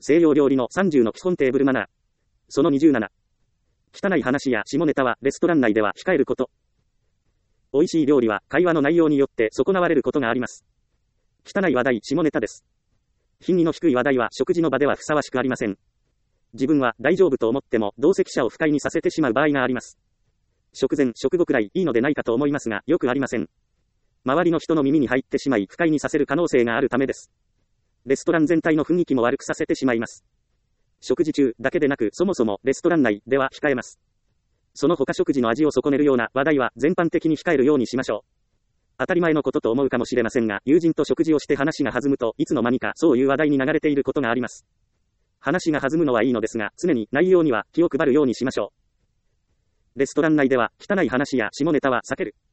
西洋料理の30の基本テーブルマナー。その27。汚い話や下ネタはレストラン内では控えること。美味しい料理は会話の内容によって損なわれることがあります。汚い話題、下ネタです。品位の低い話題は食事の場ではふさわしくありません。自分は大丈夫と思っても同席者を不快にさせてしまう場合があります。食前、食後くらいいいのでないかと思いますが、よくありません。周りの人の耳に入ってしまい不快にさせる可能性があるためです。レストラン全体の雰囲気も悪くさせてしまいます。食事中だけでなく、そもそもレストラン内では控えます。その他食事の味を損ねるような話題は全般的に控えるようにしましょう。当たり前のことと思うかもしれませんが、友人と食事をして話が弾むといつの間にかそういう話題に流れていることがあります。話が弾むのはいいのですが、常に内容には気を配るようにしましょう。レストラン内では汚い話や下ネタは避ける。